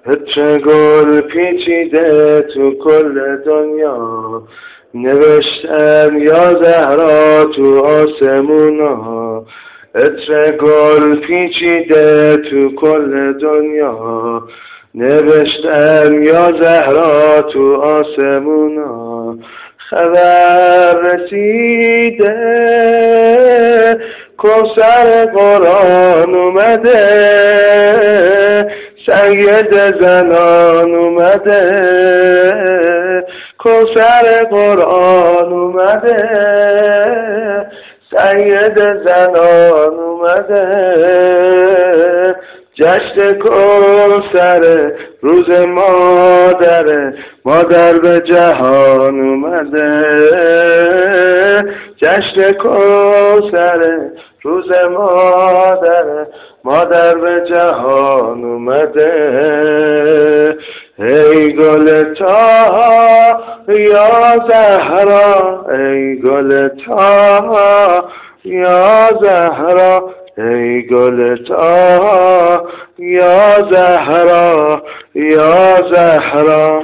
عطر گل پیچیده تو کل دنیا، نوشتم یا زهرا تو آسمونا. عطر گل پیچیده تو کل دنیا، نوشتم یا زهرا تو آسمونا. خبر رسیده کوثر قرآن اومده، سید زنان اومده، کوثر قرآن اومده، سید زنان اومده. جشن کوثر روز مادر، مادر به جهان اومده. جشن کوثر روز مادر، مادر به جهان اومده. ای گل طاها یا زهرا، ای گل طاها یا زهرا، ای گل طاها یا زهرا، یا زهرا.